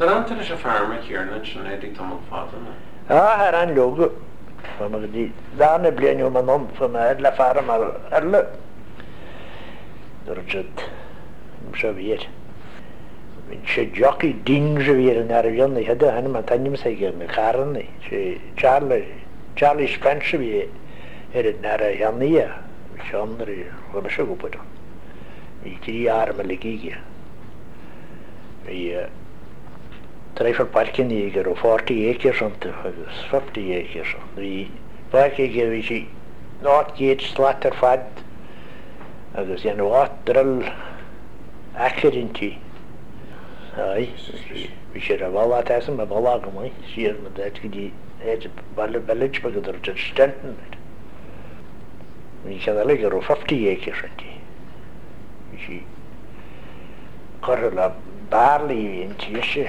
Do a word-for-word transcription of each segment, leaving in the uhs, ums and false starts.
So antar is a farmer Kieran sin édig tam fádanna? Ah, har an logo. Fa mag di dána blianú man om fa ma la farm ar alle. Dorjut. Msha vier. Min se jockey dinge vier in Arion, ich hatte einen man tanim sei gegen Karen, se Charlie Charlie Spencer wie er in Ariania. Ich andere, was schon gut. Ich die Arme liege. Wir Treffen parken hier op forty acres und fifty acres. Die parken hier wie sie Northgate slatter fad. Dus je nog dril acre in die. Ai, we zijn er wel wat eens maar belangrijk mooi. Zie je met dat die het balle village begint te staan. We zijn er liggen op fifty acres in die. We zien korrela barley in die.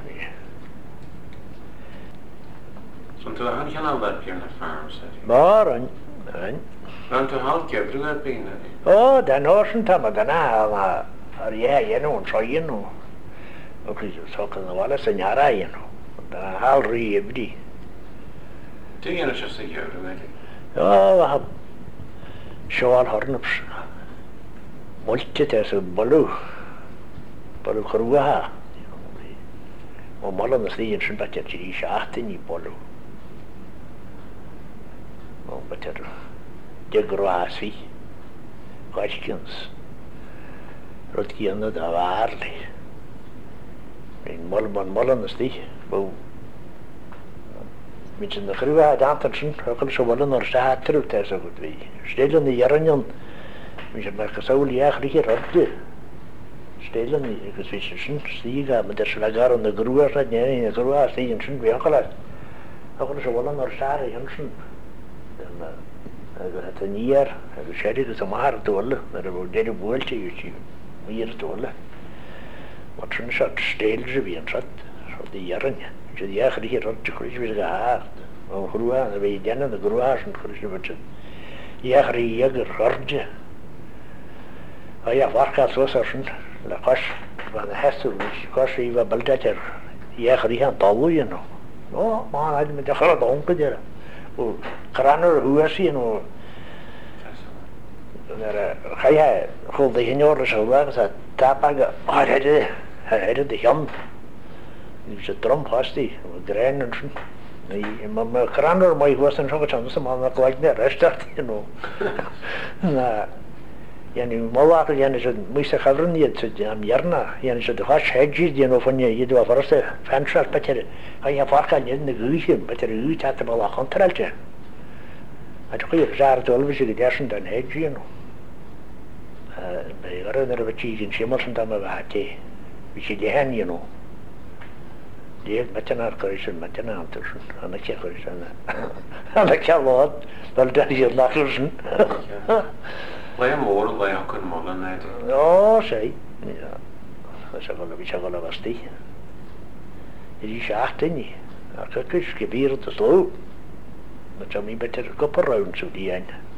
So to han kan al that Kieran farm said. Baron, en. Ran to halt ke brunga pina. Oh, dan horsen ta maar daarna maar er ja je nou zo je nou. Ook is zo kan wel eens een jaar je nou. Dan haal rie bdi. Ding je nou just a year weet ik. Ja, we hebben shoal hornups. Moltje te zo balu. Balu kruha. Maar malan is die in zijn bakje die schacht in die balu. Oh, but er de grassy. Questions. Rotkiende da waarli. In Malman Mallan is die. Bo. Met zijn gruwe dansen, ook zo wel naar staat terug daar zo goed wie. Stellen die jaren. Met zijn merken zo lieg hier rodde. Stellen die gezwissen stiga met de slagar en de gruwe dat nee, de gruwe stien zijn weer gelas. Ook zo wel naar staat Jansen. Dan het een jaar, het schade dat maar tolle, dat er wordt de boeltje je meer tolle. Wat zo'n soort stelen ze weer zat, zo die jaren. Je die eigenlijk hier rond de kruis weer gehad. Maar groeien, dan ben je dan de groeien en kruis wordt het. Je eigenlijk je rondje. Ah ja, waar gaat zo zo zo'n la kas van de hestel, dus kas je wat baldater. Je eigenlijk aan touwen nog. Oh, maar hij met de grote onkel o kraner huasi no der khaya khol de hinor so wa sa tapaga arede arede de jam ni se trom hasti grein und nei mam kraner mai wasen so gatan so man like der restart you know na yani mawaq yani so muisa khavran yet so jam yarna yani so de hash hedges you know von je do farse fanshal pater haya farka ne guishim pater u tat bala kontrolje at khayr jar to albish de dashin dan hedge you know eh bei garan der bachi in shimon dan ma baate bishi de han you know de matana karishan matana antushun ana kya karishan ana kya lot dal dal je lakhusn Lei mór lei hakun molan net. No, sei. Ja. Esa con la bicha con la bastilla. E di schachte ni. A kakis gebiert das lo. Na chami beter kopper raun zu die ein.